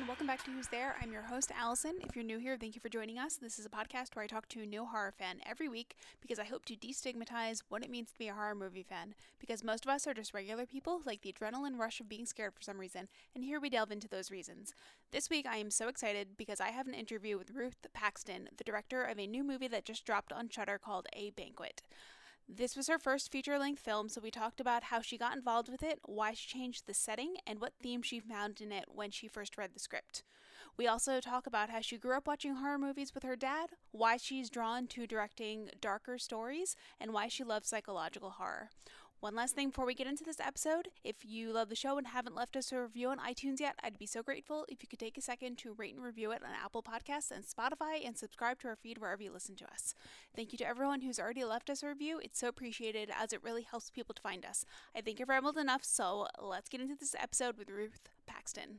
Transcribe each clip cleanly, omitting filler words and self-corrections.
everyone. Welcome back to Who's There. I'm your host, Allison. If you're new here, thank you for joining us. This is a podcast where I talk to a new horror fan every week because I hope to destigmatize what it means to be a horror movie fan. Because most of us are just regular people, like the adrenaline rush of being scared for some reason, and here we delve into those reasons. This week, I am so excited because I have an interview with Ruth Paxton, the director of a new movie that just dropped on Shudder called A Banquet. This was her first feature-length film, so we talked about how she got involved with it, why she changed the setting, and what themes she found in it when she first read the script. We also talk about how she grew up watching horror movies with her dad, why she's drawn to directing darker stories, and why she loves psychological horror. One last thing before we get into this episode, if you love the show and haven't left us a review on iTunes yet, I'd be so grateful if you could take a second to rate and review it on Apple Podcasts and Spotify and subscribe to our feed wherever you listen to us. Thank you to everyone who's already left us a review. It's so appreciated as it really helps people to find us. I think I've rambled enough, so let's get into this episode with Ruth Paxton.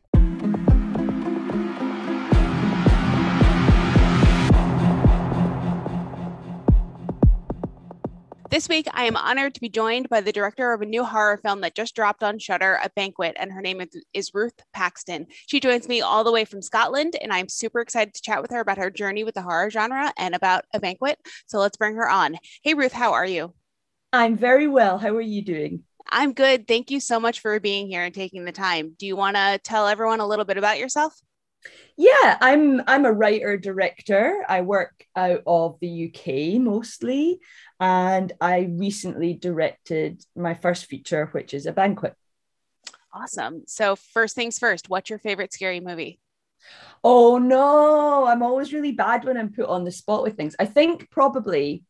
This week, I am honored to be joined by the director of a new horror film that just dropped on Shudder, A Banquet, and her name is Ruth Paxton. She joins me all the way from Scotland, and I'm super excited to chat with her about her journey with the horror genre and about A Banquet. So let's bring her on. Hey, Ruth, how are you? I'm very well. How are you doing? I'm good. Thank you so much for being here and taking the time. Do you want to tell everyone a little bit about yourself? Yeah, I'm a writer director. I work out of the UK mostly, and I recently directed my first feature, which is A Banquet. Awesome. So first things first, what's your favorite scary movie? Oh no, I'm always really bad when I'm put on the spot with things. I think probably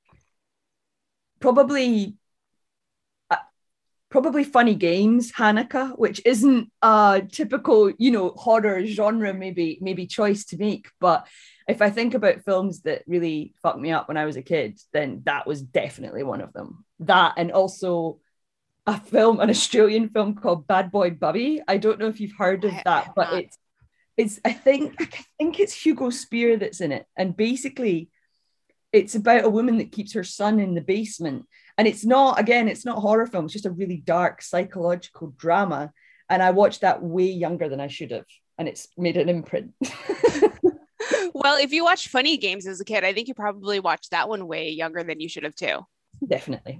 Funny Games, Hanukkah, which isn't a typical, horror genre maybe choice to make. But if I think about films that really fucked me up when I was a kid, then that was definitely one of them. That, and also an Australian film called Bad Boy Bubby. I don't know if you've heard of that, but I think it's Hugo Spear that's in it. And basically it's about a woman that keeps her son in the basement. And it's not horror film. It's just a really dark psychological drama. And I watched that way younger than I should have. And it's made an imprint. Well, if you watched Funny Games as a kid, I think you probably watched that one way younger than you should have too. Definitely.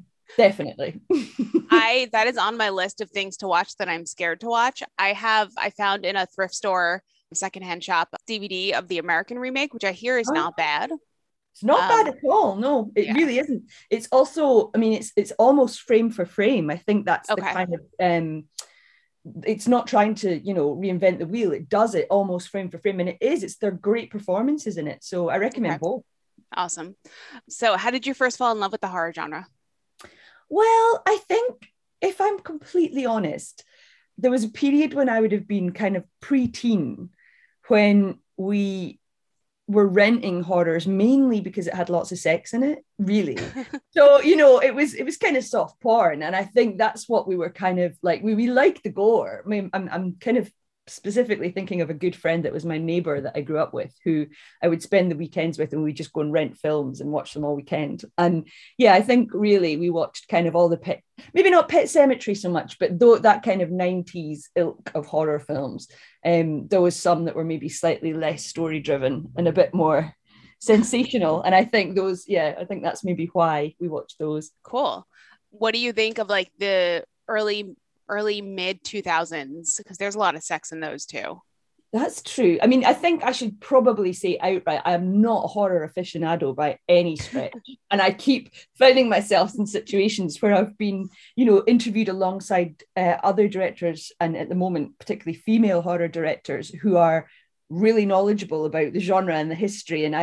That is on my list of things to watch that I'm scared to watch. I found in a thrift store, secondhand shop, DVD of the American remake, which I hear is not bad. It's not bad at all. No, it really isn't. It's also, it's almost frame for frame. I think that's the kind of, it's not trying to, reinvent the wheel. It does it almost frame for frame. And they're great performances in it. So I recommend both. Awesome. So how did you first fall in love with the horror genre? Well, I think if I'm completely honest, there was a period when I would have been kind of pre-teen when we were renting horrors, mainly because it had lots of sex in it, really. So, it was kind of soft porn. And I think that's what we were kind of like, we liked the gore. I mean, I'm kind of specifically thinking of a good friend that was my neighbor that I grew up with, who I would spend the weekends with, and we'd just go and rent films and watch them all weekend. And yeah, I think really we watched kind of all the maybe not Pet Sematary so much, but that kind of 90s ilk of horror films. There was some that were maybe slightly less story driven and a bit more sensational. And I think that's maybe why we watched those. Cool. What do you think of like the early mid 2000s, because there's a lot of sex in those too? That's true. I mean, I think I should probably say outright, I am not a horror aficionado by any stretch. And I keep finding myself in situations where I've been, interviewed alongside other directors, and at the moment, particularly female horror directors who are really knowledgeable about the genre and the history. And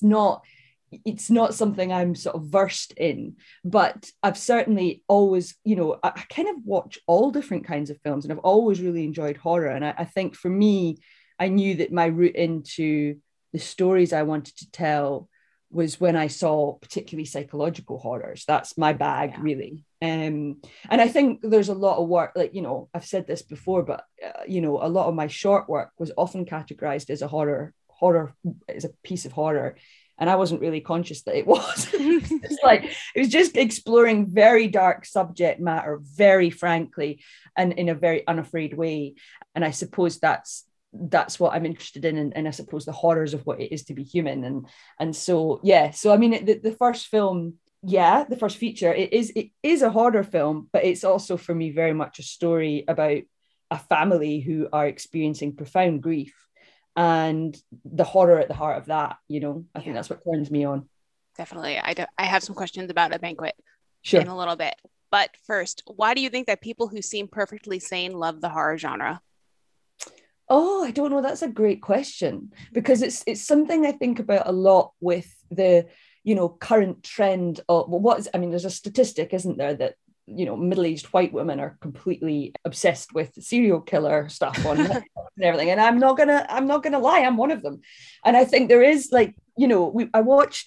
it's not something I'm sort of versed in, but I've certainly always, I kind of watch all different kinds of films, and I've always really enjoyed horror. And I think for me, I knew that my route into the stories I wanted to tell was when I saw particularly psychological horrors. That's my bag, really. And I think there's a lot of work, like, I've said this before, but, a lot of my short work was often categorized as a horror, as a piece of horror. And I wasn't really conscious that it was. It was just exploring very dark subject matter, very frankly, and in a very unafraid way. And I suppose that's that's what I'm interested in, and I suppose the horrors of what it is to be human. And so, yeah. So, I mean, the first film, yeah, the first feature, it is a horror film, but it's also for me very much a story about a family who are experiencing profound grief and the horror at the heart of that, you know. I think that's what turns me on. Definitely. I have some questions about A Banquet Sure. in a little bit. But first, why do you think that people who seem perfectly sane love the horror genre? Oh, I don't know. That's a great question, because it's something I think about a lot with the, you know, current trend of, well, what is, I mean, there's a statistic, isn't there, that, you know, middle-aged white women are completely obsessed with serial killer stuff on Netflix and everything. And I'm not gonna lie, I'm one of them. And I think there is, like, you know, I watched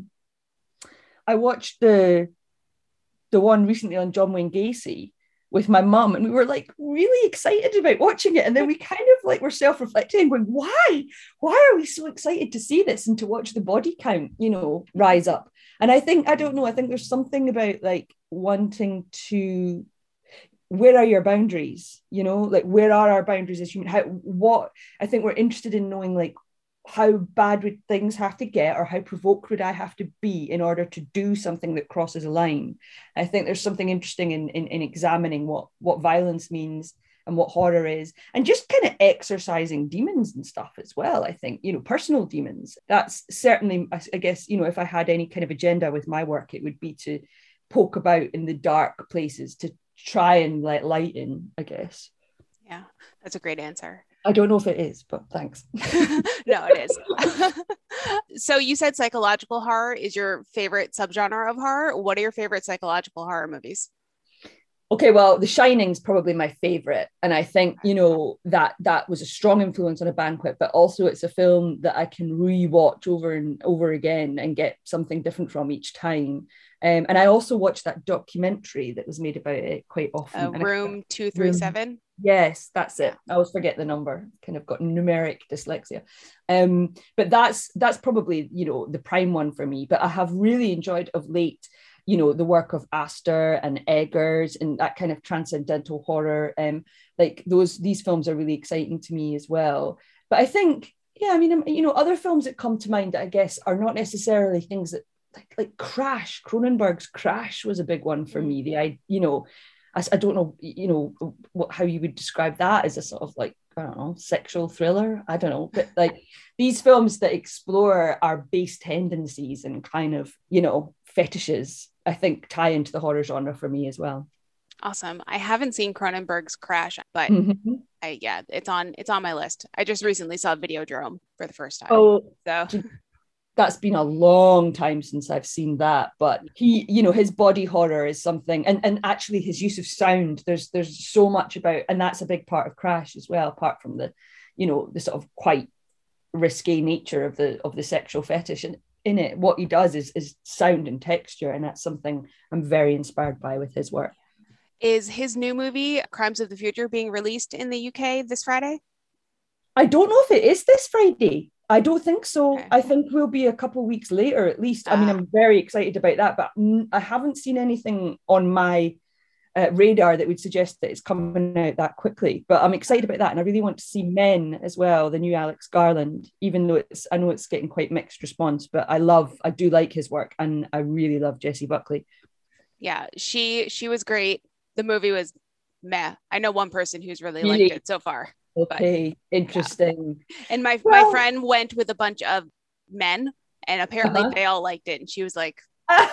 the one recently on John Wayne Gacy with my mum, and we were like really excited about watching it, and then we kind of like were self-reflecting, going, why are we so excited to see this and to watch the body count, you know, rise up? And I think, I don't know, I think there's something about like wanting to, where are your boundaries, you know, like where are our boundaries as human, what I think we're interested in knowing, like, how bad would things have to get, or how provoked would I have to be in order to do something that crosses a line? I think there's something interesting in examining what violence means and what horror is, and just kind of exercising demons and stuff as well. I think, you know, personal demons, that's certainly, I guess, you know, if I had any kind of agenda with my work, it would be to poke about in the dark places, to try and let light in, I guess. Yeah, that's a great answer. I don't know if it is, but thanks. No, it is. So you said psychological horror is your favorite subgenre of horror. What are your favorite psychological horror movies? Okay, well, The Shining is probably my favorite. And I think, you know, that was a strong influence on A Banquet, but also it's a film that I can rewatch over and over again and get something different from each time. And I also watched that documentary that was made about it quite often. Room 237. Yes, that's it. I always forget the number. Kind of got numeric dyslexia. But that's probably, you know, the prime one for me. But I have really enjoyed of late, you know, the work of Aster and Eggers and that kind of transcendental horror. Like these films are really exciting to me as well. But I think, yeah, I mean, you know, other films that come to mind that I guess are not necessarily things that like Crash. Cronenberg's Crash was a big one for me. I don't know, you know, how you would describe that, as a sort of like, I don't know, sexual thriller. I don't know, but like these films that explore our base tendencies and kind of, you know, fetishes, I think tie into the horror genre for me as well. Awesome. I haven't seen Cronenberg's Crash, but it's on my list. I just recently saw Videodrome for the first time. Oh, so that's been a long time since I've seen that, but he, you know, his body horror is something, and actually his use of sound, there's so much about, and that's a big part of Crash as well, apart from the, you know, the sort of quite risque nature of the sexual fetish. And in it, what he does is sound and texture, and that's something I'm very inspired by with his work. Is his new movie Crimes of the Future being released in the UK this Friday? I don't know if it is this Friday. I don't think so. Okay. I think we'll be a couple of weeks later at least. I mean, I'm very excited about that, but I haven't seen anything on my radar that would suggest that it's coming out that quickly. But I'm excited about that, and I really want to see Men as well, the new Alex Garland, even though I know it's getting quite mixed response, but I do like his work, and I really love Jessie Buckley. Yeah, she was great. The movie was meh. I know one person who's really liked it so far. Okay, but, interesting. Yeah. And my friend went with a bunch of men, and apparently they all liked it, and she was like,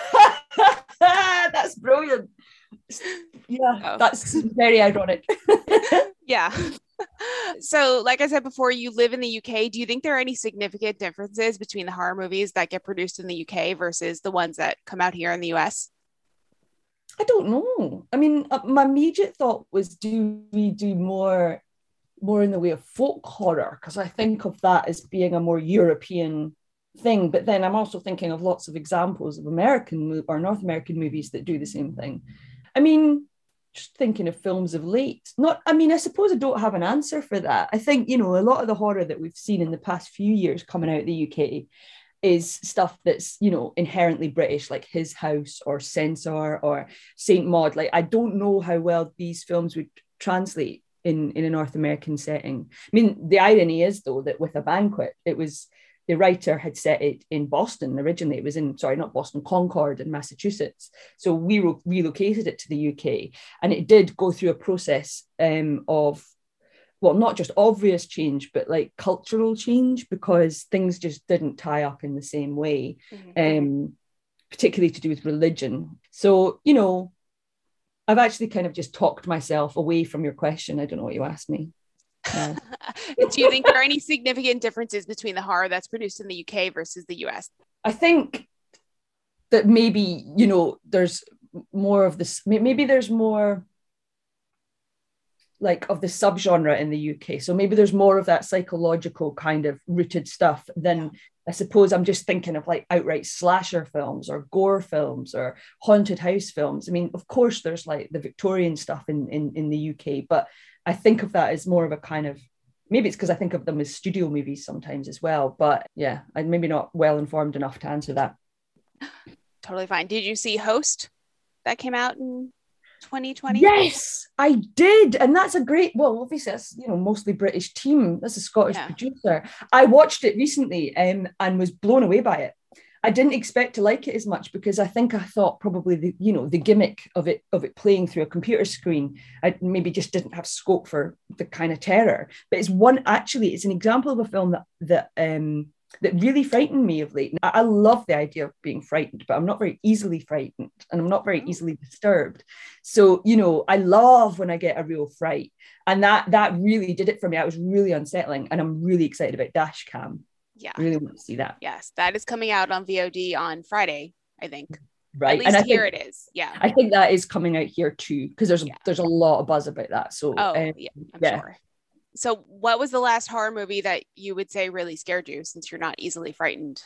that's brilliant. Yeah, that's very ironic. Yeah. So, like I said before, you live in the UK. Do you think there are any significant differences between the horror movies that get produced in the UK versus the ones that come out here in the US? I don't know. I mean, my immediate thought was, do we do more in the way of folk horror? Because I think of that as being a more European thing. But then I'm also thinking of lots of examples of American or North American movies that do the same thing. I mean, just thinking of films of late. I suppose I don't have an answer for that. I think, you know, a lot of the horror that we've seen in the past few years coming out of the UK is stuff that's, you know, inherently British, like His House or Censor or Saint Maud. Like, I don't know how well these films would translate in a North American setting. I mean, the irony is, though, that with A Banquet, it was the writer had set it in Boston originally. It was not Boston, Concord in Massachusetts. So we relocated it to the UK, and it did go through a process of, well, not just obvious change, but like cultural change, because things just didn't tie up in the same way, particularly to do with religion. So, you know, I've actually kind of just talked myself away from your question. I don't know what you asked me. Do you think there are any significant differences between the horror that's produced in the UK versus the US? I think that maybe, you know, there's more of this, maybe there's more like of the subgenre in the UK. So maybe there's more of that psychological kind of rooted stuff than, I suppose I'm just thinking of like outright slasher films or gore films or haunted house films. I mean, of course, there's like the Victorian stuff in the UK, but I think of that as more of a kind of, maybe it's because I think of them as studio movies sometimes as well. But yeah, I'm maybe not well informed enough to answer that. Totally fine. Did you see Host that came out in 2020? Yes, I did. And that's a great, well, obviously that's, you know, mostly British team. That's a Scottish producer. I watched it recently and was blown away by it. I didn't expect to like it as much because I thought probably the gimmick of it playing through a computer screen, I maybe just didn't have scope for the kind of terror. But it's an example of a film that really frightened me of late. I love the idea of being frightened, but I'm not very easily frightened and I'm not very easily disturbed. So, you know, I love when I get a real fright, and that really did it for me. I was really unsettling, and I'm really excited about Dashcam. Yeah. I really want to see that. Yes, that is coming out on VOD on Friday, I think. Right. At least here it is. Yeah. I think that is coming out here too, because there's a lot of buzz about that. So I'm sure. So what was the last horror movie that you would say really scared you, since you're not easily frightened?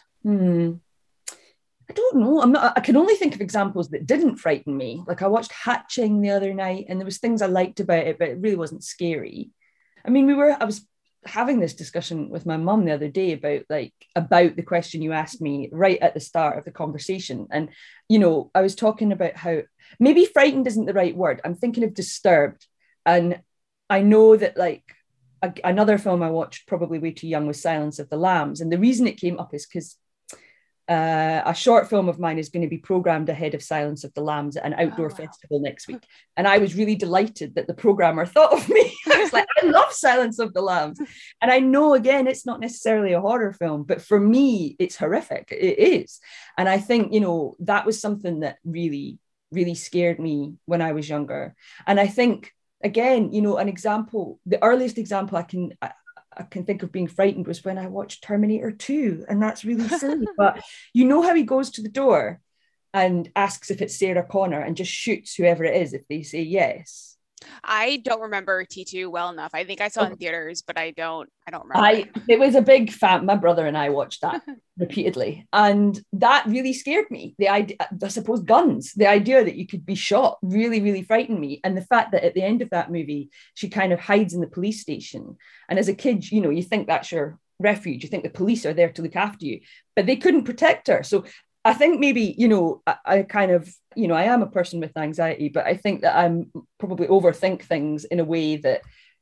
I don't know. I can only think of examples that didn't frighten me. Like I watched Hatching the other night, and there was things I liked about it, but it really wasn't scary. I mean, I was having this discussion with my mum the other day about the question you asked me right at the start of the conversation. And, you know, I was talking about how maybe frightened isn't the right word. I'm thinking of disturbed. And I know that another film I watched probably way too young was Silence of the Lambs. And the reason it came up is because a short film of mine is going to be programmed ahead of Silence of the Lambs at an outdoor festival next week. And I was really delighted that the programmer thought of me. I was like, I love Silence of the Lambs. And I know, again, it's not necessarily a horror film, but for me, it's horrific. It is. And I think, you know, that was something that really, really scared me when I was younger. And I think, again, you know, the earliest example I can think of being frightened was when I watched Terminator 2, and that's really silly. But you know how he goes to the door and asks if it's Sarah Connor and just shoots whoever it is if they say yes. I don't remember T2 well enough. I think I saw it in theaters, but I don't remember. It was a big fan. My brother and I watched that repeatedly, and that really scared me. The idea, I suppose, guns, the idea that you could be shot really, really frightened me. And the fact that at the end of that movie, she kind of hides in the police station. And as a kid, you know, you think that's your refuge. You think the police are there to look after you, but they couldn't protect her. So I think maybe, you know, I kind of, you know, I am a person with anxiety, but I think that I'm probably overthink things in a way that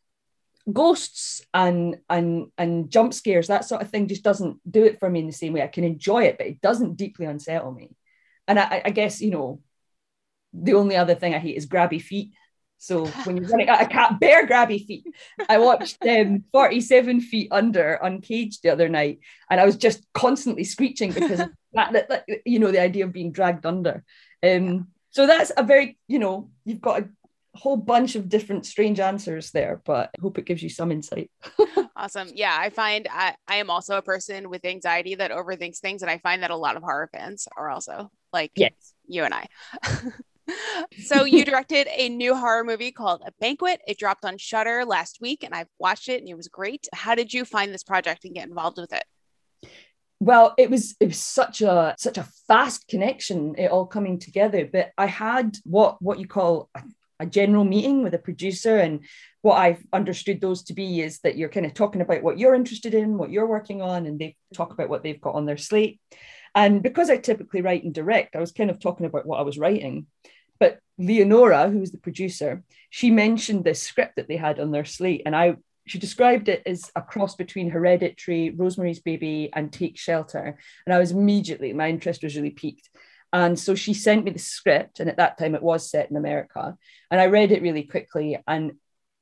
ghosts and jump scares, that sort of thing, just doesn't do it for me in the same way. I can enjoy it, but it doesn't deeply unsettle me. And I guess, you know, the only other thing I hate is grabby feet. So when you're running at a cat, bare grabby feet. I watched 47 Feet Under Uncaged the other night, and I was just constantly screeching because of that, you know, the idea of being dragged under. So that's a very, you know, you've got a whole bunch of different strange answers there, but I hope it gives you some insight. Awesome. Yeah, I find I am also a person with anxiety that overthinks things, and I find that a lot of horror fans are also like you and I. So you directed a new horror movie called A Banquet. It dropped on Shudder last week, and I've watched it, and it was great. How did you find this project and get involved with it? Well, it was such a fast connection, it all coming together. But I had what you call a general meeting with a producer, and what I've understood those to be is that you're kind of talking about what you're interested in, what you're working on, and they talk about what they've got on their slate. And because I typically write and direct, I was kind of talking about what I was writing. But Leonora, who was the producer, she mentioned this script that they had on their slate, and she described it as a cross between Hereditary, Rosemary's Baby, and Take Shelter. And I was immediately, my interest was really piqued. And so she sent me the script, and at that time it was set in America. And I read it really quickly, and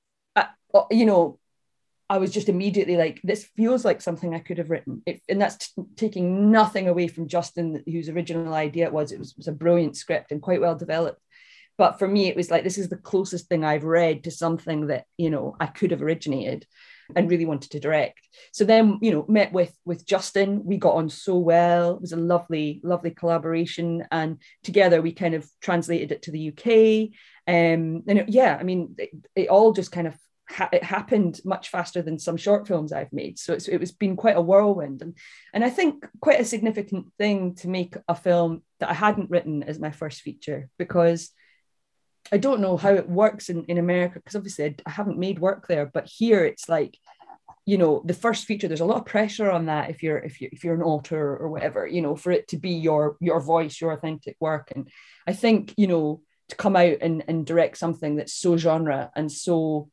I was just immediately like, this feels like something I could have written. And that's taking nothing away from Justin, whose original idea it was. It was a brilliant script and quite well developed. But for me, it was like, this is the closest thing I've read to something that, I could have originated and really wanted to direct. So then, met with Justin. We got on so well. It was a lovely, lovely collaboration. And together we kind of translated it to the UK. It all just kind of it happened much faster than some short films I've made. So it was been quite a whirlwind. And I think quite a significant thing to make a film that I hadn't written as my first feature, because I don't know how it works in America, because obviously I haven't made work there, but here it's like, the first feature, there's a lot of pressure on that if you're an author or whatever, for it to be your voice, your authentic work. And I think, to come out and direct something that's so genre and so,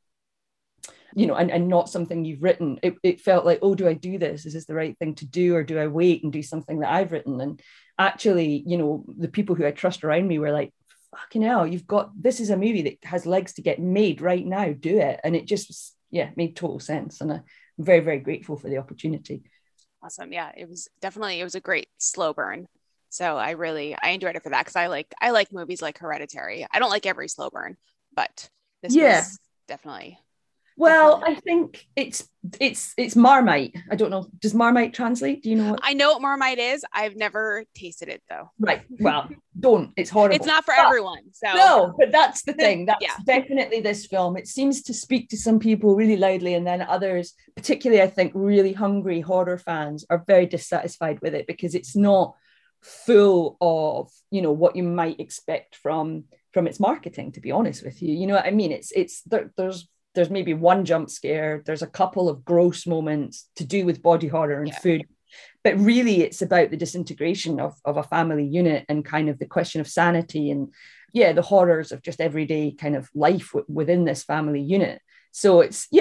and not something you've written, it felt like, oh, do I do this? Is this the right thing to do? Or do I wait and do something that I've written? And actually, the people who I trust around me were like, fucking hell, this is a movie that has legs to get made right now, do it. And it just, made total sense. And I'm very, very grateful for the opportunity. Awesome. Yeah, it was a great slow burn. So I enjoyed it for that, because I like movies like Hereditary. I don't like every slow burn, but this was definitely. Well, I think it's Marmite. I don't know. Does Marmite translate? Do you know what? I know what Marmite is. I've never tasted it though. Right. Well, don't. It's horrible. It's not for everyone. So no, but that's the thing. That's definitely this film. It seems to speak to some people really loudly, and then others, particularly I think really hungry horror fans, are very dissatisfied with it because it's not full of what you might expect from its marketing. To be honest with you, you know what I mean. There's maybe one jump scare. There's a couple of gross moments to do with body horror and food. But really, it's about the disintegration of a family unit and kind of the question of sanity and, the horrors of just everyday kind of life within this family unit. So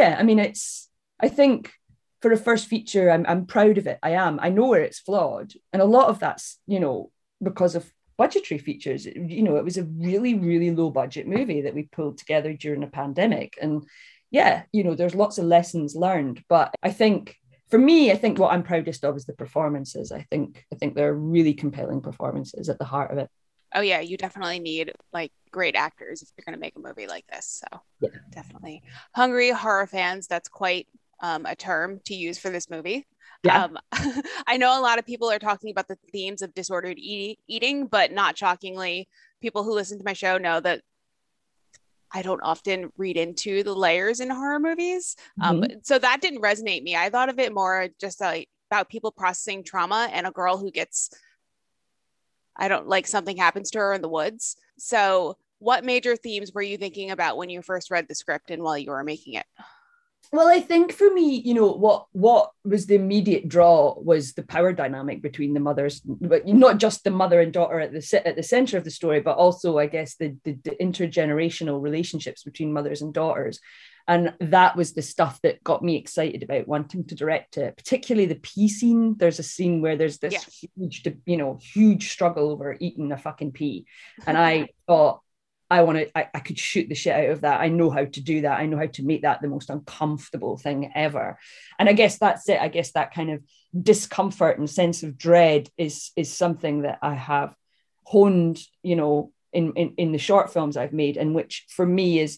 I think for a first feature, I'm proud of it. I am. I know where it's flawed. And a lot of that's, because of budgetary features. It was a really, really low budget movie that we pulled together during a pandemic. And there's lots of lessons learned. But I think for me, what I'm proudest of is the performances. I think they're really compelling performances at the heart of it. Oh yeah, you definitely need like great actors if you're going to make a movie like this. So definitely. Hungry horror fans, that's quite a term to use for this movie. Yeah. I know a lot of people are talking about the themes of disordered eating, but not shockingly, people who listen to my show know that I don't often read into the layers in horror movies. So that didn't resonate me. I thought of it more just like about people processing trauma and a girl who gets, something happens to her in the woods. So what major themes were you thinking about when you first read the script and while you were making it? Well, I think for me, what was the immediate draw was the power dynamic between the mothers, but not just the mother and daughter at the center of the story, but also, I guess, the intergenerational relationships between mothers and daughters. And that was the stuff that got me excited about wanting to direct it, particularly the pea scene. There's a scene where there's this huge struggle over eating a fucking pea. And I thought, I could shoot the shit out of that. I know how to do that. I know how to make that the most uncomfortable thing ever. And I guess that's it. I guess that kind of discomfort and sense of dread is something that I have honed, in the short films I've made, and which for me is,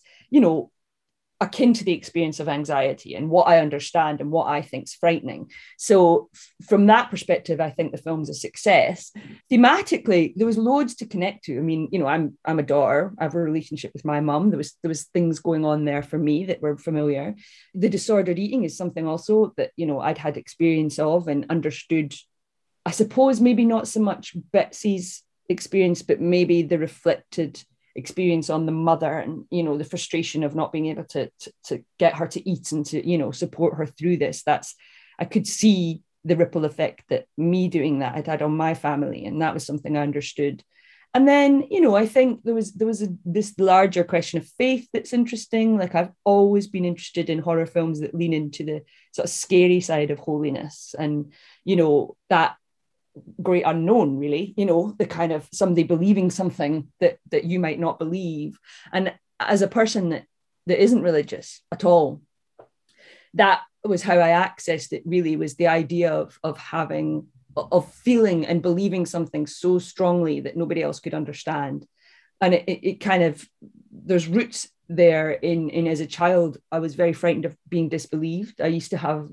akin to the experience of anxiety and what I understand and what I think is frightening. So from that perspective, I think the film's a success. Thematically, there was loads to connect to. I mean, I'm a daughter. I have a relationship with my mum. There was things going on there for me that were familiar. The disordered eating is something also that, I'd had experience of and understood. I suppose maybe not so much Betsy's experience, but maybe the reflected experience on the mother and the frustration of not being able to get her to eat and to support her through this. I could see the ripple effect that me doing that had on my family, and that was something I understood. And then, I think this larger question of faith that's interesting. Like, I've always been interested in horror films that lean into the sort of scary side of holiness, and, that great unknown, really, the kind of somebody believing something that you might not believe. And as a person that isn't religious at all, that was how I accessed it, really, was the idea of feeling and believing something so strongly that nobody else could understand. And it kind of, there's roots there in as a child, I was very frightened of being disbelieved. I used to have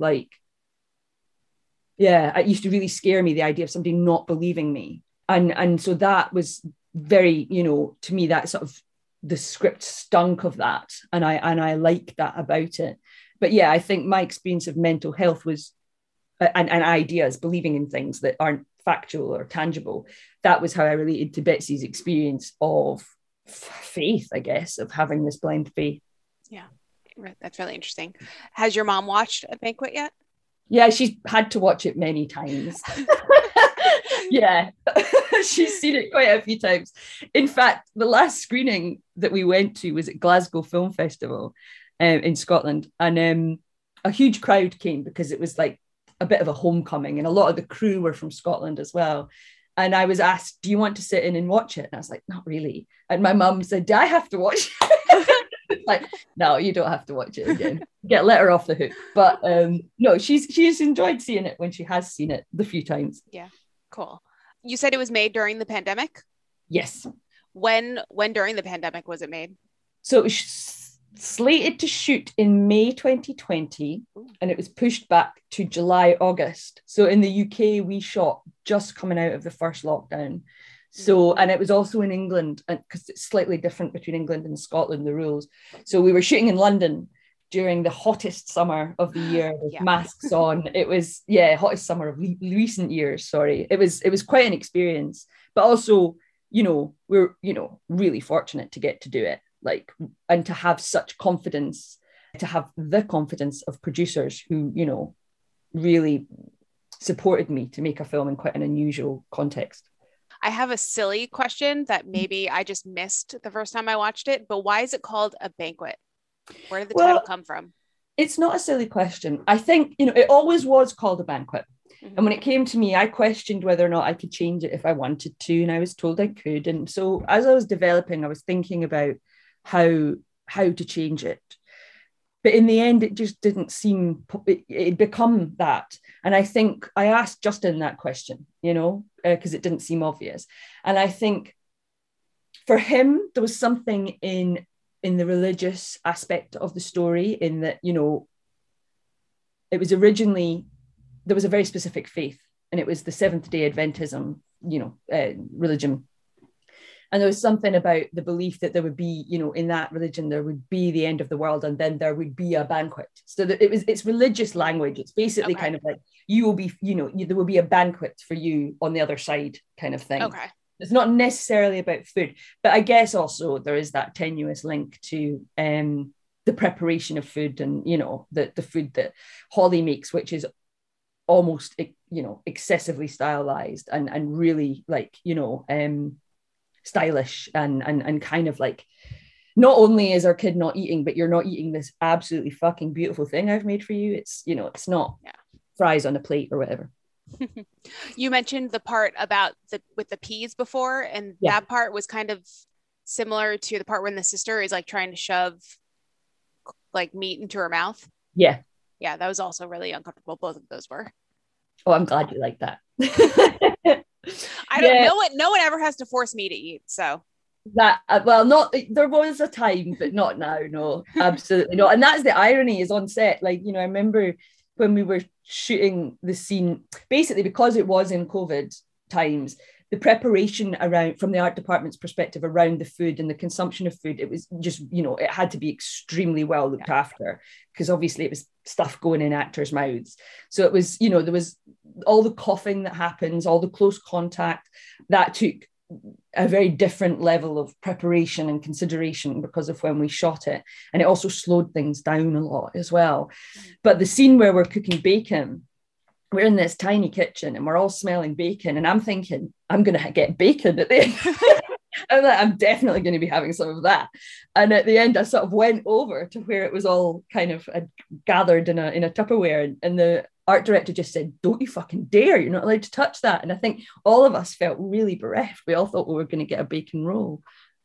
it used to really scare me, the idea of somebody not believing me. And so that was very, to me, that sort of, the script stunk of that. And I like that about it. But yeah, I think my experience of mental health was, and ideas, believing in things that aren't factual or tangible, that was how I related to Betsy's experience of faith, I guess, of having this blind faith. Yeah, that's really interesting. Has your mom watched A Banquet yet? Yeah, she's had to watch it many times. Yeah, she's seen it quite a few times. In fact, the last screening that we went to was at Glasgow Film Festival in Scotland, and a huge crowd came because it was like a bit of a homecoming, and a lot of the crew were from Scotland as well. And I was asked, do you want to sit in and watch it? And I was like, not really. And my mum said, do I have to watch it? Like, no, you don't have to watch it again. Let her off the hook. But no, she's enjoyed seeing it when she has seen it the few times. Yeah, cool. You said it was made during the pandemic? Yes. When during the pandemic was it made? So it was slated to shoot in May 2020, and it was pushed back to July, August. So in the UK, we shot just coming out of the first lockdown. So, and it was also in England, and because it's slightly different between England and Scotland, the rules. So we were shooting in London during the hottest summer of the year with masks on. It was, hottest summer of recent years. Sorry. It was quite an experience, but also, we're, really fortunate to get to do it. Like, and to have such confidence, to have the confidence of producers who, really supported me to make a film in quite an unusual context. I have a silly question that maybe I just missed the first time I watched it, but why is it called A Banquet? Where did the title come from? It's not a silly question. I think, it always was called A Banquet. Mm-hmm. And when it came to me, I questioned whether or not I could change it if I wanted to, and I was told I could. And so as I was developing, I was thinking about how to change it. But in the end, it just didn't seem, it'd become that. And I think I asked Justin that question, because it didn't seem obvious. And I think for him, there was something in the religious aspect of the story, in that, it was originally, there was a very specific faith, and it was the Seventh-day Adventism, religion. And there was something about the belief that there would be, in that religion, there would be the end of the world, and then there would be a banquet. So that it's religious language. It's basically kind of like, you will be, there will be a banquet for you on the other side, kind of thing. Okay. It's not necessarily about food, but I guess also there is that tenuous link to the preparation of food, and, the food that Holly makes, which is almost, excessively stylized and really like, stylish and kind of like, not only is our kid not eating, but you're not eating this absolutely fucking beautiful thing I've made for you. It's, it's not fries on a plate or whatever. You mentioned the part about with the peas before, and that part was kind of similar to the part when the sister is like trying to shove like meat into her mouth. Yeah, that was also really uncomfortable. Both of those were. Oh, I'm glad you like that. I don't know. No one ever has to force me to eat. So that, not, there was a time, but not now. No, absolutely not. And that's the irony, is on set. Like, I remember when we were shooting the scene, basically because it was in COVID times, the preparation around, from the art department's perspective, around the food and the consumption of food, it was just, it had to be extremely well looked after, because obviously it was stuff going in actors' mouths. So it was, there was all the coughing that happens, all the close contact, that took a very different level of preparation and consideration because of when we shot it. And it also slowed things down a lot as well. But the scene where we're cooking bacon, we're in this tiny kitchen and we're all smelling bacon, and I'm thinking, I'm going to get bacon at the end. I'm like, I'm definitely going to be having some of that. And at the end, I sort of went over to where it was all kind of gathered in a Tupperware, and the art director just said, "Don't you fucking dare! You're not allowed to touch that." And I think all of us felt really bereft. We all thought we were going to get a bacon roll.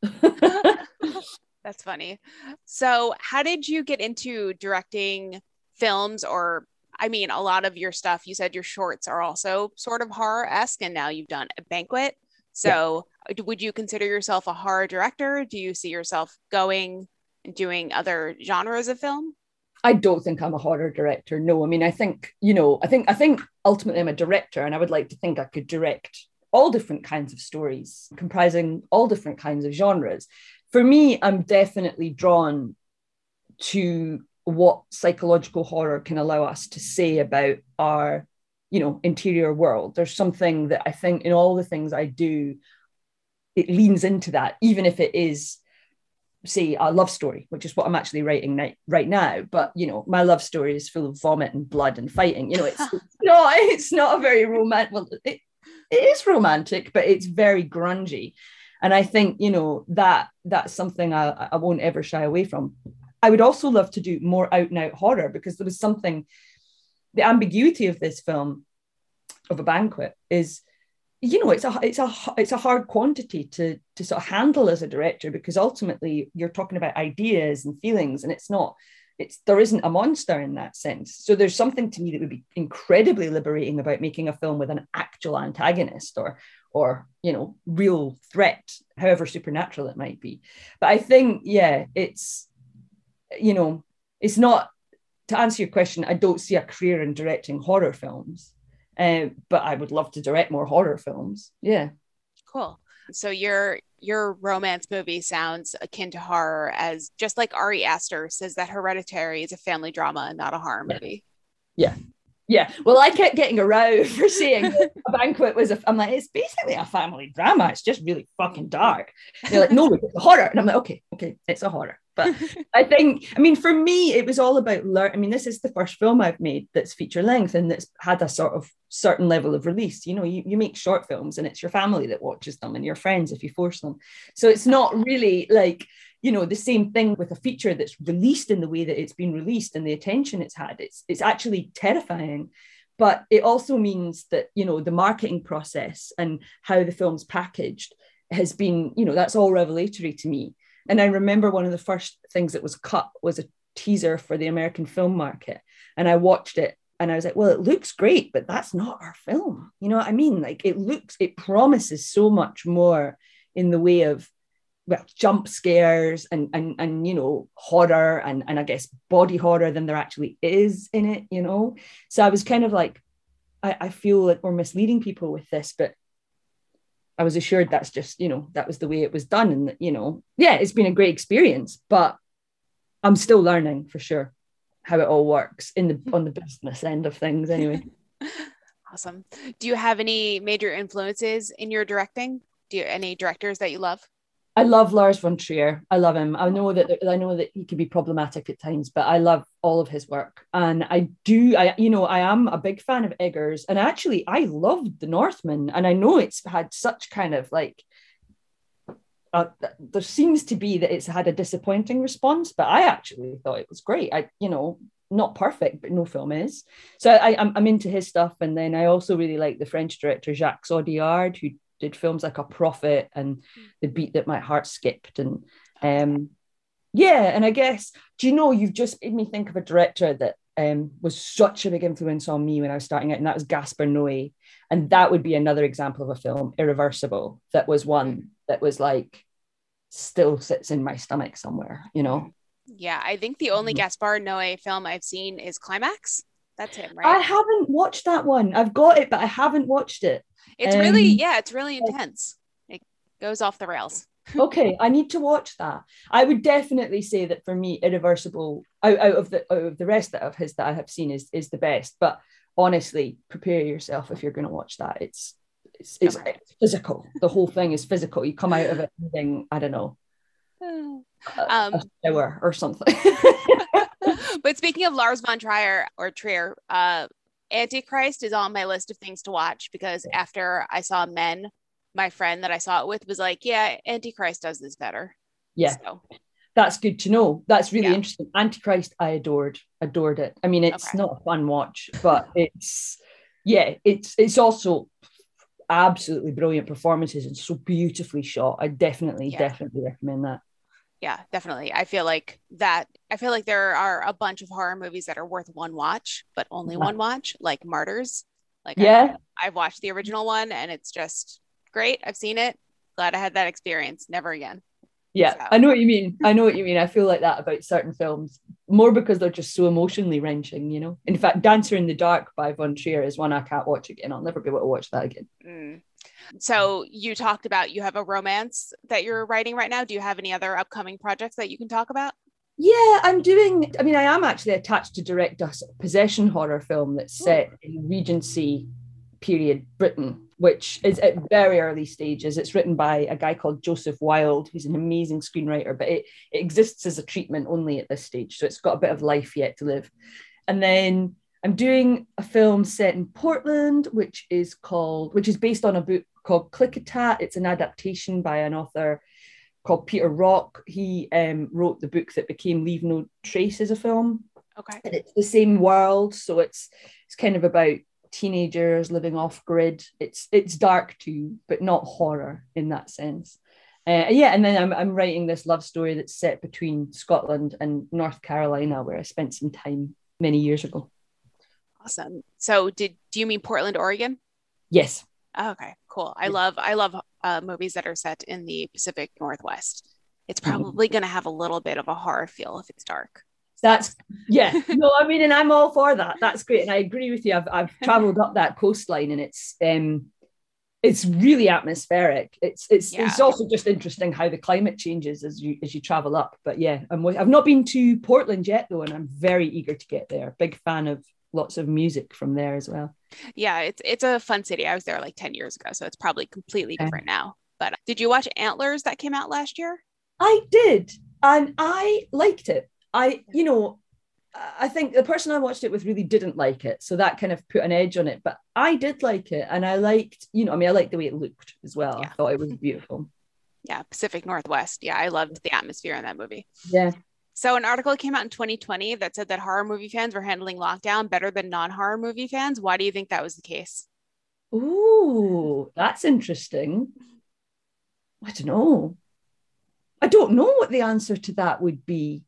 That's funny. So, how did you get into directing films? Or, I mean, a lot of your stuff, you said your shorts are also sort of horror-esque, and now you've done a banquet. So, would you consider yourself a horror director? Do you see yourself going and doing other genres of film? I don't think I'm a horror director. No, I mean, I think, I think ultimately I'm a director, and I would like to think I could direct all different kinds of stories, comprising all different kinds of genres. For me, I'm definitely drawn to what psychological horror can allow us to say about our, interior world. There's something that I think in all the things I do, it leans into that, even if it is, say, a love story, which is what I'm actually writing right now. But my love story is full of vomit and blood and fighting. It's not a very romantic. Well, it is romantic, but it's very grungy. And I think that's something I won't ever shy away from. I would also love to do more out and out horror, because there was something. The ambiguity of this film, of A Banquet, is, it's a hard quantity to sort of handle as a director, because ultimately you're talking about ideas and feelings, and there isn't a monster in that sense. So there's something to me that would be incredibly liberating about making a film with an actual antagonist or real threat, however supernatural it might be. But I think, it's not, to answer your question, I don't see a career in directing horror films, but I would love to direct more horror films. Yeah. Cool. So your romance movie sounds akin to horror, as just like Ari Aster says that Hereditary is a family drama and not a horror movie. Yeah. Yeah. Well, I kept getting a row for saying A Banquet was I'm like, it's basically a family drama. It's just really fucking dark. And they're like, no, it's a horror. And I'm like, okay, it's a horror. But for me, it was all about this is the first film I've made that's feature length and that's had a sort of certain level of release. You make short films and it's your family that watches them and your friends if you force them. So it's not really like, the same thing with a feature that's released in the way that it's been released and the attention it's had. It's actually terrifying. But it also means that, the marketing process and how the film's packaged has been, that's all revelatory to me. And I remember one of the first things that was cut was a teaser for the American film market. And I watched it and I was like, well, it looks great, but that's not our film. You know what I mean? Like it promises so much more in the way of, jump scares and horror and I guess body horror than there actually is in it, So I was kind of like, I feel like we're misleading people with this, but I was assured that's just, that was the way it was done. And, it's been a great experience, but I'm still learning for sure how it all works on the business end of things anyway. Awesome. Do you have any major influences in your directing? Any directors that you love? I love Lars von Trier. I love him. I know that he can be problematic at times, but I love all of his work. And I am a big fan of Eggers. And actually, I loved The Northman. And I know it's had such kind of like, there seems to be that it's had a disappointing response, but I actually thought it was great. Not perfect, but no film is. So I'm into his stuff. And then I also really like the French director Jacques Audiard, who did films like A Prophet and The Beat That My Heart Skipped. And and I guess, you've just made me think of a director that was such a big influence on me when I was starting out, and that was Gaspar Noé. And that would be another example of a film, Irreversible, that was one that was like, still sits in my stomach somewhere, Yeah, I think the only Gaspar Noé film I've seen is Climax. That's him, right? I haven't watched that one. I've got it, but I haven't watched it. It's really intense. It goes off the rails. Okay, I need to watch that. I would definitely say that for me, Irreversible, out of the rest of his that I have seen, is the best. But honestly, prepare yourself if you're going to watch that. It's physical. The whole thing is physical. You come out of it thinking, I don't know, a shower or something. But speaking of Lars von Trier, Antichrist is on my list of things to watch, because after I saw Men, my friend that I saw it with was like, yeah, Antichrist does this better. Yeah. So that's good to know. That's really yeah. interesting. Antichrist, I adored it. I mean, it's not a fun watch, but it's also absolutely brilliant performances and so beautifully shot. I definitely recommend that. Yeah, definitely. I feel like there are a bunch of horror movies that are worth one watch, but only one watch, like Martyrs. Like I've watched the original one and it's just great. I've seen it. Glad I had that experience. Never again. Yeah, so. I know what you mean. I feel like that about certain films, more because they're just so emotionally wrenching, you know. In fact, Dancer in the Dark by Von Trier is one I can't watch again. I'll never be able to watch that again. So you talked about you have a romance that you're writing right now. Do you have any other upcoming projects that you can talk about? Yeah, I am actually attached to direct a possession horror film that's set in Regency period Britain, which is at very early stages. It's written by a guy called Joseph Wilde, who's an amazing screenwriter, but it exists as a treatment only at this stage. So it's got a bit of life yet to live. And then I'm doing a film set in Portland, which is based on a book called Klickitat. It's an adaptation by an author called Peter Rock. He wrote the book that became Leave No Trace as a film. Okay. And it's the same world. So it's kind of about teenagers living off grid. It's dark too, but not horror in that sense. And then I'm writing this love story that's set between Scotland and North Carolina, where I spent some time many years ago. Awesome. So do you mean Portland, Oregon? Yes. Oh, okay, cool. I love movies that are set in the Pacific Northwest. It's probably going to have a little bit of a horror feel if it's dark. No, I mean, and I'm all for that. That's great, and I agree with you. I've traveled up that coastline, and it's really atmospheric. It's also just interesting how the climate changes as you travel up. But yeah, I've not been to Portland yet though, and I'm very eager to get there. Big fan of lots of music from there as well. Yeah, it's a fun city. I was there like 10 years ago, so it's probably completely different now. But did you watch Antlers that came out last year? I did, and I liked it. I think the person I watched it with really didn't like it, so that kind of put an edge on it. But I did like it, and I liked, I liked the way it looked as well. Yeah. I thought it was beautiful. Yeah, Pacific Northwest. Yeah, I loved the atmosphere in that movie. Yeah. So an article came out in 2020 that said that horror movie fans were handling lockdown better than non-horror movie fans. Why do you think that was the case? Ooh, that's interesting. I don't know. I don't know what the answer to that would be.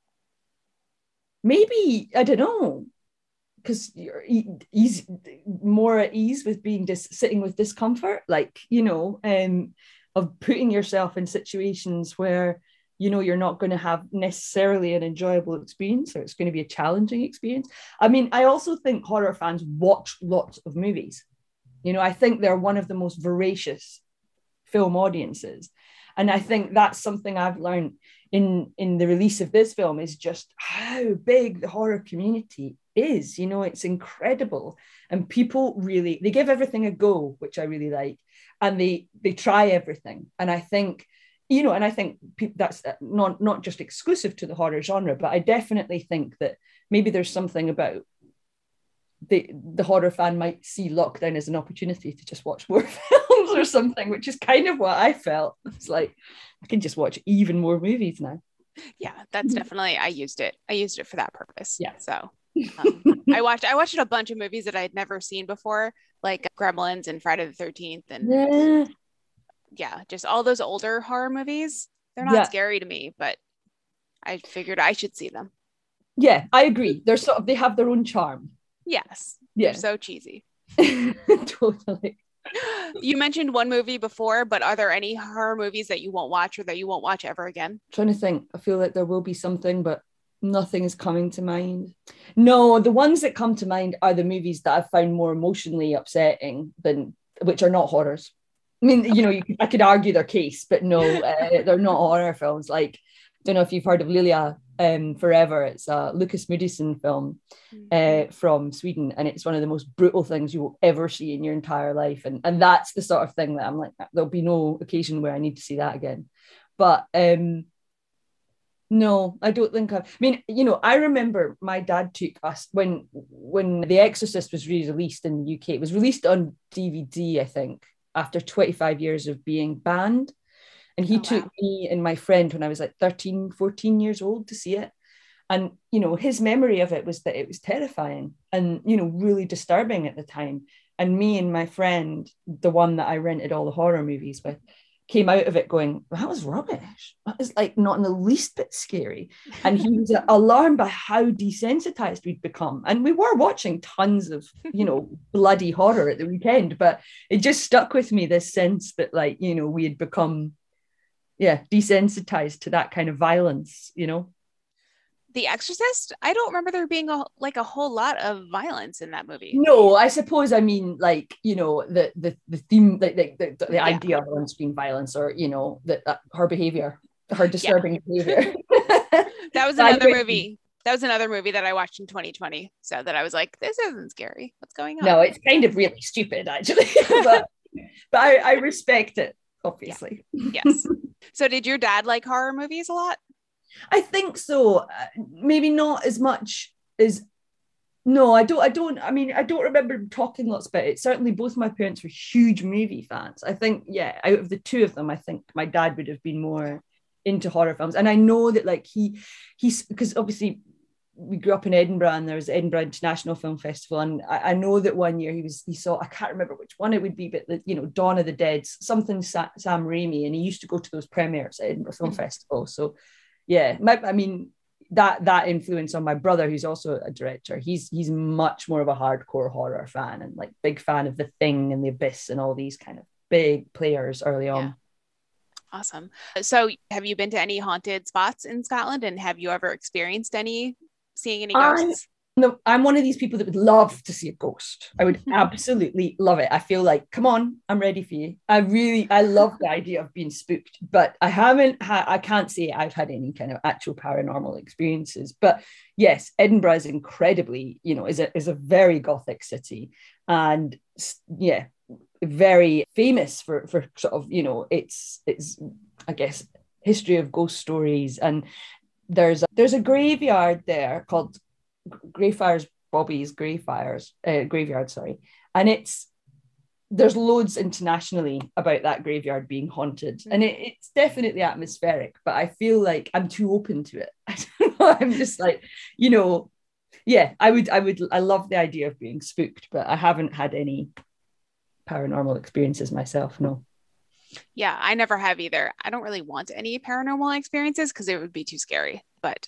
Maybe, I don't know, because you're more at ease with being just sitting with discomfort, like, of putting yourself in situations where, you're not going to have necessarily an enjoyable experience, or it's going to be a challenging experience. I mean, I also think horror fans watch lots of movies. I think they're one of the most voracious film audiences. And I think that's something I've learned in the release of this film, is just how big the horror community is. It's incredible. And people really, they give everything a go, which I really like. And they try everything. And I think, that's not just exclusive to the horror genre, but I definitely think that maybe there's something about the horror fan might see lockdown as an opportunity to just watch more films or something, which is kind of what I felt. It's like, I can just watch even more movies now. Yeah, that's definitely, I used it for that purpose. Yeah. So I watched a bunch of movies that I'd never seen before, like Gremlins and Friday the 13th, and just all those older horror movies. They're not scary to me, but I figured I should see them. Yeah, I agree. They have their own charm. Yes. Yeah. They're so cheesy. Totally. You mentioned one movie before, but are there any horror movies that you won't watch or that you won't watch ever again? I'm trying to think. I feel like there will be something, but nothing is coming to mind. No, the ones that come to mind are the movies that I've found more emotionally upsetting which are not horrors. I mean, I could argue their case, but no, they're not horror films. Like, I don't know if you've heard of Lilia Forever. It's a Lukas Moodysson film from Sweden, and it's one of the most brutal things you will ever see in your entire life. And that's the sort of thing that I'm like, there'll be no occasion where I need to see that again. But no, I don't think I remember my dad took us when The Exorcist was re-released in the UK. It was released on DVD, I think. after 25 years of being banned. And he took me and my friend when I was like 13, 14 years old to see it. And, you know, his memory of it was that it was terrifying and, you know, really disturbing at the time. And me and my friend, the one that I rented all the horror movies with, came out of it going, that was rubbish. That was like not in the least bit scary. And he was alarmed by how desensitized we'd become. And we were watching tons of, you know, bloody horror at the weekend, but it just stuck with me, this sense that, like, you know, we had become, desensitized to that kind of violence, you know. The Exorcist, I don't remember there being a whole lot of violence in that movie. No, I suppose I mean, like, you know, the theme, like the idea of on-screen violence, or, you know, that her behavior, her disturbing behavior. That was another movie. That was another movie that I watched in 2020. So that I was like, this isn't scary. What's going on? No, it's kind of really stupid, actually. but I respect it, obviously. Yeah. Yes. So did your dad like horror movies a lot? I think so. Maybe not as much as. No, I don't. I mean, I don't remember talking lots about it. Certainly, both my parents were huge movie fans. I think, out of the two of them, I think my dad would have been more into horror films. And I know that, like, he's because obviously we grew up in Edinburgh, and there was the Edinburgh International Film Festival, and I know that one year he saw, I can't remember which one it would be, but Dawn of the Dead, something Sam Raimi, and he used to go to those premieres at Edinburgh Film Festival. So. Yeah, I mean, that influence on my brother, who's also a director, he's much more of a hardcore horror fan, and like big fan of The Thing and The Abyss and all these kind of big players early on. Awesome. So have you been to any haunted spots in Scotland, and have you ever experienced seeing any ghosts? No, I'm one of these people that would love to see a ghost. I would absolutely love it. I feel like, come on, I'm ready for you. I love the idea of being spooked, but I can't say I've had any kind of actual paranormal experiences. But yes, Edinburgh is incredibly, is a very Gothic city, and very famous for sort of, it's I guess history of ghost stories. And there's a graveyard there called Greyfriars Bobby's graveyard, and there's loads internationally about that graveyard being haunted, and it's definitely atmospheric, but I feel like I'm too open to it. I don't know, I'm just like, I love the idea of being spooked, but I haven't had any paranormal experiences myself. No. Yeah, I never have either. I don't really want any paranormal experiences because it would be too scary, but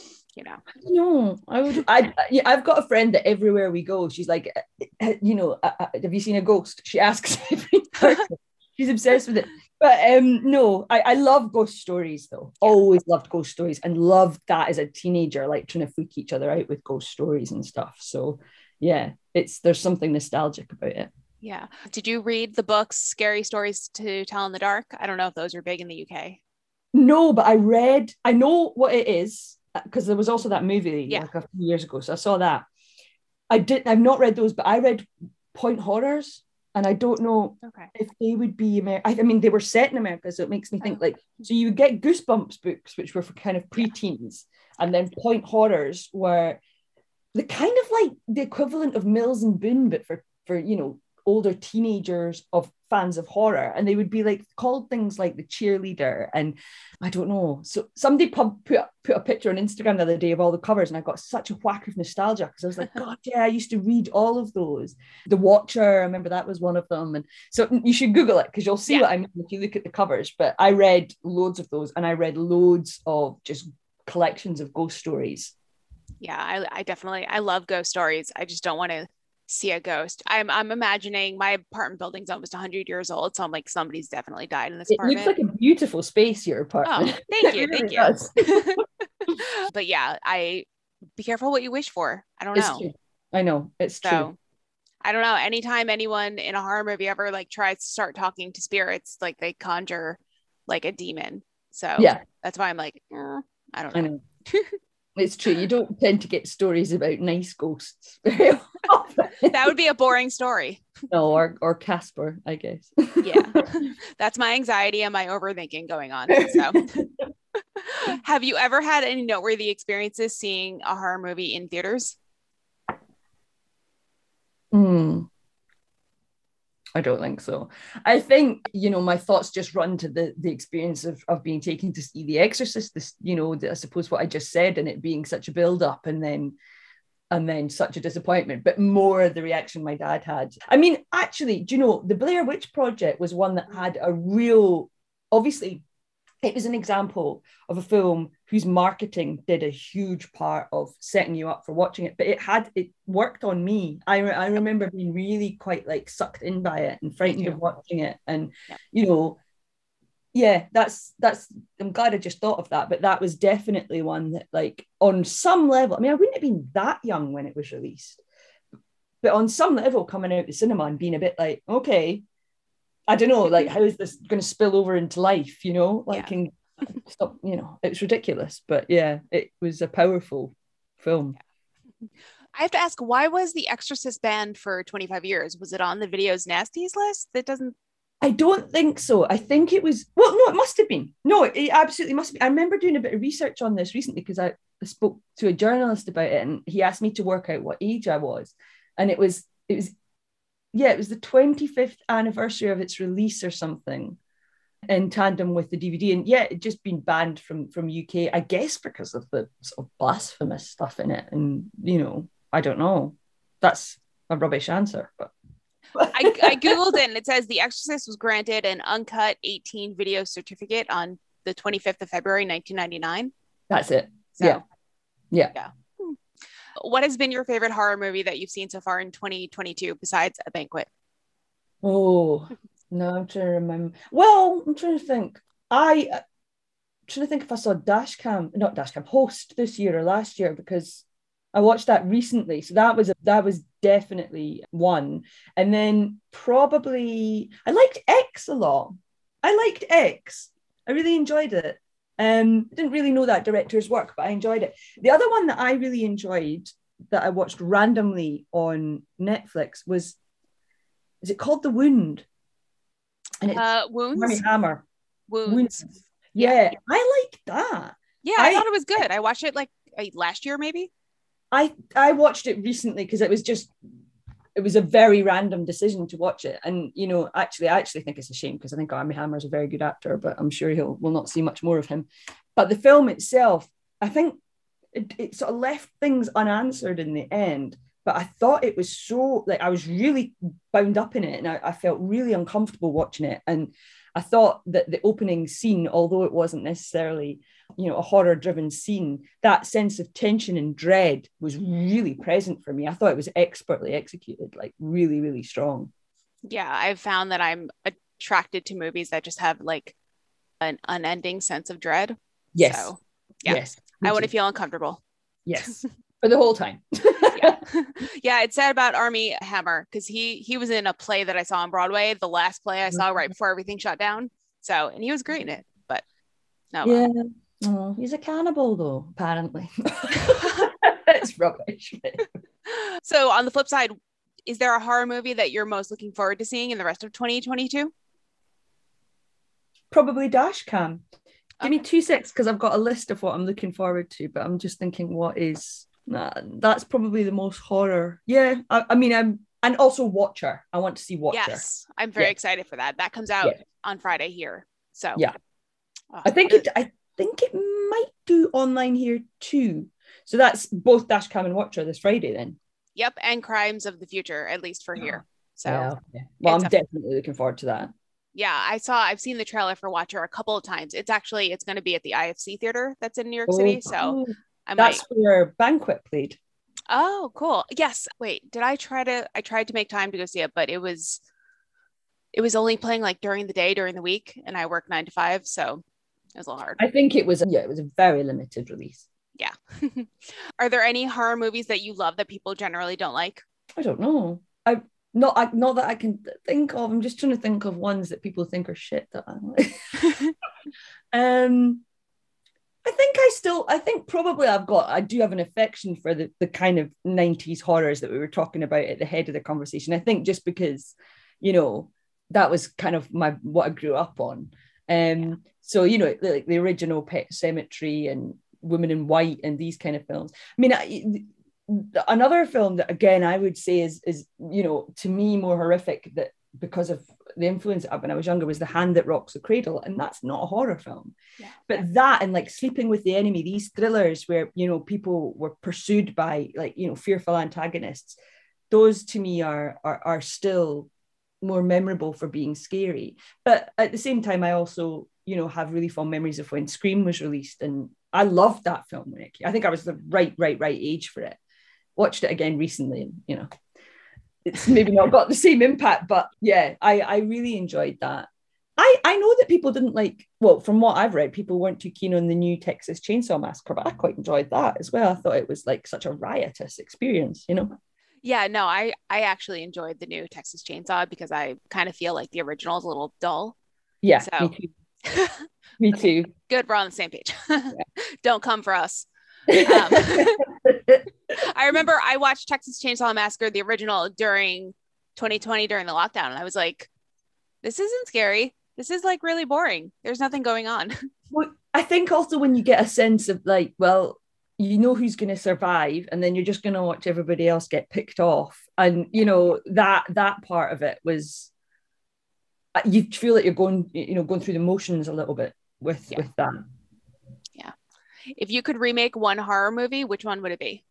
No, I've got a friend that everywhere we go, she's like, have you seen a ghost? She asks every person. She's obsessed with it. But no, I love ghost stories though. Always loved ghost stories, and loved that as a teenager, like trying to freak each other out with ghost stories and stuff. So yeah, there's something nostalgic about it. Yeah. Did you read the books Scary Stories to Tell in the Dark? I don't know if those are big in the UK. No, but I know what it is, because there was also that movie like a few years ago, so I saw that. I've not read those, but I read Point Horrors, and I don't know if they would be I mean, they were set in America, so it makes me think so you would get Goosebumps books, which were for kind of preteens, and then Point Horrors were the kind of like the equivalent of Mills and Boon, but for older teenagers of fans of horror, and they would be like called things like The Cheerleader, and I don't know. So somebody put a picture on Instagram the other day of all the covers, and I got such a whack of nostalgia, because I was like, God, yeah, I used to read all of those. The Watcher, I remember that was one of them, and so you should Google it, because you'll see what I mean if you look at the covers. But I read loads of those, and I read loads of just collections of ghost stories. Yeah, I love ghost stories. I just don't want to see a ghost. I'm imagining my apartment building's almost 100 years old, so I'm like, somebody's definitely died in this apartment. It looks like a beautiful space, your apartment. Oh, thank you. Thank you. But yeah, be careful what you wish for. I don't know. True. I know, it's true. I don't know. Anytime anyone in a horror movie ever like tries to start talking to spirits, like they conjure like a demon. So yeah, that's why I'm like, I don't know. I know. It's true. You don't tend to get stories about nice ghosts. That would be a boring story. No, or Casper, I guess. Yeah, that's my anxiety and my overthinking going on. So, have you ever had any noteworthy experiences seeing a horror movie in theaters? I don't think so. I think, my thoughts just run to the experience of being taken to see The Exorcist, this, I suppose what I just said, and it being such a build up and then such a disappointment, but more the reaction my dad had. I mean, actually, do you know, the Blair Witch Project was one that had a real, obviously, it was an example of a film whose marketing did a huge part of setting you up for watching it, but it worked on me. I remember being really quite like sucked in by it and frightened of watching it. And, that's I'm glad I just thought of that, but that was definitely one that, like, on some level, I mean, I wouldn't have been that young when it was released, but on some level coming out the cinema and being a bit like, okay, I don't know, like, how is this going to spill over into life, and stop, it's ridiculous, but yeah, it was a powerful film. I have to ask, why was The Exorcist banned for 25 years? Was it on the Videos Nasties list? I don't think so. I think it was, well, no, it must have been. No, it absolutely must be. I remember doing a bit of research on this recently because I spoke to a journalist about it, and he asked me to work out what age I was. And it was the 25th anniversary of its release or something, in tandem with the DVD. And yeah, it just been banned from UK, I guess because of the sort of blasphemous stuff in it. And, I don't know. That's a rubbish answer, but I googled it and it says The Exorcist was granted an uncut 18 video certificate on the 25th of February 1999. That's it. So, yeah. What has been your favorite horror movie that you've seen so far in 2022 besides A Banquet? Oh no, I'm trying to remember. Well, I'm trying to think. I'm trying to think if I saw Host this year or last year, because I watched that recently. So that was definitely one. And then probably I liked X a lot. I liked X. I really enjoyed it. I didn't really know that director's work, but I enjoyed it. The other one that I really enjoyed that I watched randomly on Netflix is it called The Wound? And it's Wounds? Armie Hammer. Wounds. Yeah, I liked that. Yeah, I thought it was good. I watched it like last year, maybe. I watched it recently because it was a very random decision to watch it. And, I actually think it's a shame because I think Armie Hammer is a very good actor, but I'm sure we'll not see much more of him. But the film itself, I think it sort of left things unanswered in the end. But I thought it was so, like, I was really bound up in it, and I felt really uncomfortable watching it. And I thought that the opening scene, although it wasn't necessarily, a horror-driven scene, that sense of tension and dread was really present for me. I thought it was expertly executed, like really, really strong. Yeah, I've found that I'm attracted to movies that just have like an unending sense of dread. Yes. So, yeah. Yes. I want to feel uncomfortable. Yes. For the whole time. Yeah, it's sad about Armie Hammer because he was in a play that I saw on Broadway, the last play I saw right before everything shut down. So, and he was great in it, but no. Yeah. Oh, he's a cannibal though, apparently. It's rubbish. So on the flip side, is there a horror movie that you're most looking forward to seeing in the rest of 2022? Probably Dashcam. Give me 2 seconds because I've got a list of what I'm looking forward to, but I'm just thinking that's probably the most horror. Yeah, I mean, and also Watcher. I want to see Watcher. Yes, I'm very excited for that. That comes out on Friday here. So yeah, I think it might do online here too. So that's both Dashcam and Watcher this Friday then. Yep, and Crimes of the Future, at least for here. So well, I'm definitely looking forward to that. Yeah, I've seen the trailer for Watcher a couple of times. It's going to be at the IFC Theater that's in New York City. So that's where Banquet played. Oh, cool. Yes. Wait, I tried to make time to go see it, but it was only playing like during the day, during the week, and I work 9 to 5, so it was a little hard. I think it was a very limited release. Yeah. Are there any horror movies that you love that people generally don't like? I don't know. Not that I can think of. I'm just trying to think of ones that people think are shit that I like. I think probably I do have an affection for the kind of 90s horrors that we were talking about at the head of the conversation. I think just because, that was kind of what I grew up on. So, like the original Pet Sematary and Women in White and these kind of films. I mean, another film that again I would say is to me more horrific, that because of the influence when I was younger was The Hand That Rocks the Cradle, and that's not a horror film. Yeah. But that and like Sleeping with the Enemy, these thrillers where, you know, people were pursued by like, you know, fearful antagonists, those to me are still more memorable for being scary. But at the same time, I also, you know, have really fond memories of when Scream was released, and I loved that film when it came. I think I was the right age for it. Watched it again recently, and you know, it's maybe not got the same impact, but yeah, I really enjoyed that. I know that people didn't like, well, from what I've read, people weren't too keen on the new Texas Chainsaw Massacre, but I quite enjoyed that as well. I thought it was like such a riotous experience, you know? Yeah, no, I actually enjoyed the new Texas Chainsaw because I kind of feel like the original is a little dull. Yeah, so. me too. Me too. Good, we're on the same page. Yeah. Don't come for us. I remember I watched Texas Chainsaw Massacre, the original, during 2020 during the lockdown, and I was like, this isn't scary. This is like really boring. There's nothing going on. Well, I think also when you get a sense of like, well, you know who's going to survive, and then you're just going to watch everybody else get picked off, and you know that part of it was, you feel like you're going through the motions a little bit with that. Yeah. If you could remake one horror movie, which one would it be?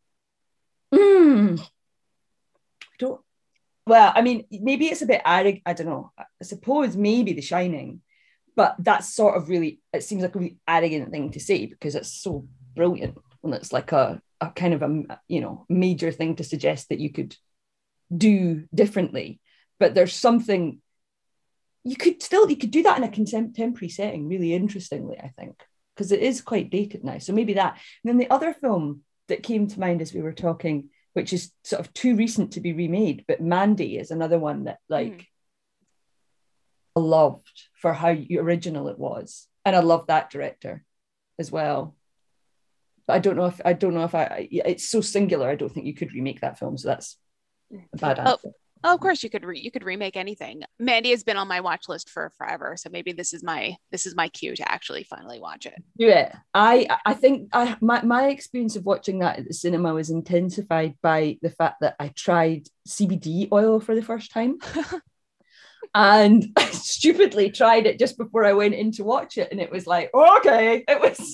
Well, I mean, maybe it's a bit arrogant. I don't know. I suppose maybe The Shining, but that's sort of really, it seems like a really arrogant thing to say because it's so brilliant when it's like a kind of a, you know, major thing to suggest that you could do differently. But there's something you could do that in a contemporary setting really interestingly, I think, because it is quite dated now. So maybe that. And then the other film that came to mind as we were talking, which is sort of too recent to be remade, but Mandy is another one that like I loved for how original it was, and I love that director as well. But I don't know if it's so singular. I don't think you could remake that film. So that's a bad answer. Oh, of course you could remake anything. Mandy has been on my watch list for forever, so maybe this is my cue to actually finally watch it. Do it. I think my experience of watching that at the cinema was intensified by the fact that I tried CBD oil for the first time. And I stupidly tried it just before I went in to watch it, and it was like, okay, it was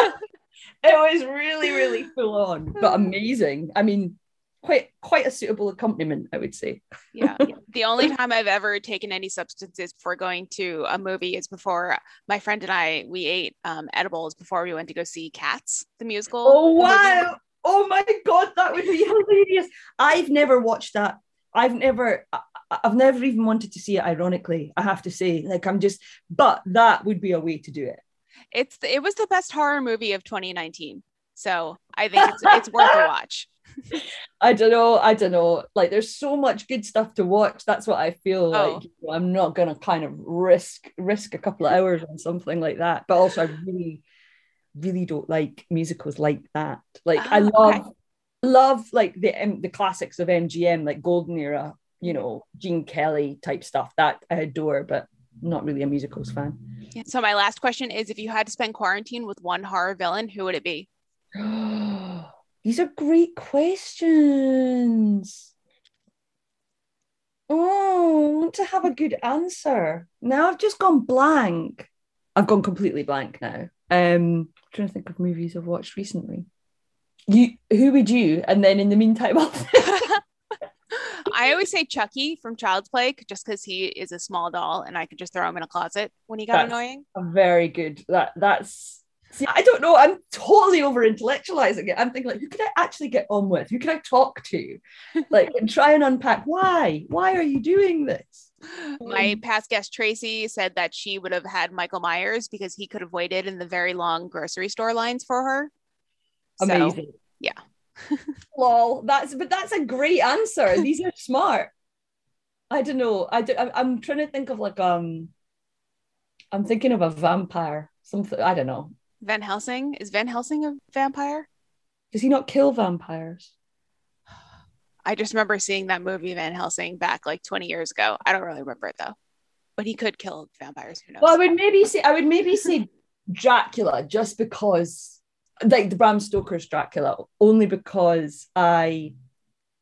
really, really full on, but amazing. I mean, quite a suitable accompaniment, I would say. Yeah. The only time I've ever taken any substances before going to a movie is before my friend and we ate edibles before we went to go see Cats, the musical. Oh, wow. Oh my God, that would be hilarious. I've never watched that. I've never even wanted to see it, ironically, I have to say. But that would be a way to do it. It was the best horror movie of 2019. So I think it's worth a watch. I don't know. Like, there's so much good stuff to watch. That's what I feel like. I'm not gonna kind of risk a couple of hours on something like that. But also, I really, really don't like musicals like that. Like, I love like the classics of MGM, like Golden Era, you know, Gene Kelly type stuff. That I adore, but not really a musicals fan. Yeah. So my last question is: if you had to spend quarantine with one horror villain, who would it be? These are great questions. Oh, I want to have a good answer. Now I've just gone blank. I've gone completely blank now. Trying to think of movies I've watched recently. Who would you? And then in the meantime, I always say Chucky from Child's Play, just because he is a small doll and I could just throw him in a closet when he got annoying. Very good. That's. See, I don't know. I'm totally over intellectualizing it. I'm thinking, like, who could I actually get on with? Who can I talk to? Like, and try and unpack why are you doing this? My past guest Tracy said that she would have had Michael Myers because he could have waited in the very long grocery store lines for her. Amazing. So, yeah. Lol. That's a great answer. These are smart. I don't know. I'm trying to think of like I'm thinking of a vampire. Something, I don't know. Van Helsing? Is Van Helsing a vampire? Does he not kill vampires? I just remember seeing that movie Van Helsing back like 20 years ago. I don't really remember it though. But he could kill vampires. Who knows? Well, I would maybe say Dracula, just because, like the Bram Stoker's Dracula, only because I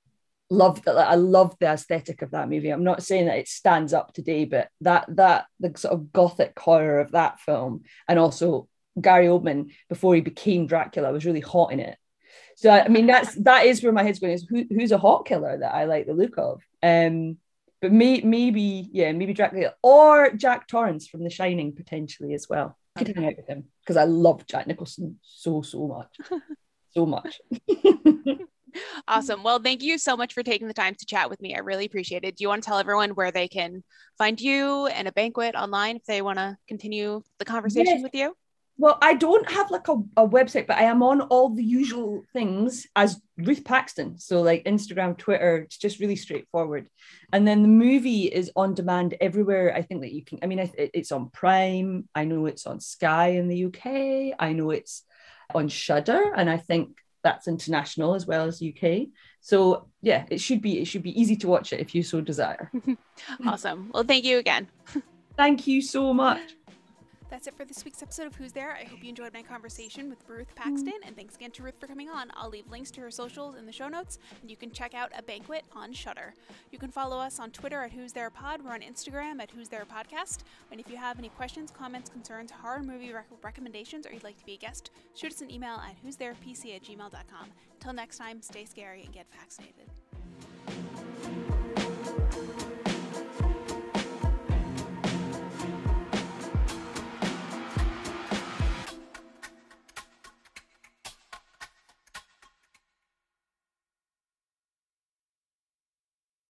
loved that. I loved the aesthetic of that movie. I'm not saying that it stands up today, but that the sort of gothic horror of that film, and also Gary Oldman before he became Dracula was really hot in it. So I mean that is where my head's going, is who's a hot killer that I like the look of. But maybe Dracula or Jack Torrance from The Shining potentially as well. I could hang out with him because I love Jack Nicholson so much. So much. Awesome. Well, thank you so much for taking the time to chat with me. I really appreciate it. Do you want to tell everyone where they can find you and A Banquet online if they want to continue the conversation with you? Well, I don't have like a website, but I am on all the usual things as Ruth Paxton. So like Instagram, Twitter, it's just really straightforward. And then the movie is on demand everywhere. I think that you can, I mean, it's on Prime. I know it's on Sky in the UK. I know it's on Shudder. And I think that's international as well as UK. So yeah, it should be easy to watch it if you so desire. Awesome. Well, thank you again. Thank you so much. That's it for this week's episode of Who's There. I hope you enjoyed my conversation with Ruth Paxton, and thanks again to Ruth for coming on. I'll leave links to her socials in the show notes, and you can check out A Banquet on Shudder. You can follow us on Twitter at Who's There Pod. We're on Instagram at Who's There Podcast. And if you have any questions, comments, concerns, horror movie recommendations, or you'd like to be a guest, shoot us an email at who'stherepc@gmail.com. Until next time, stay scary and get vaccinated.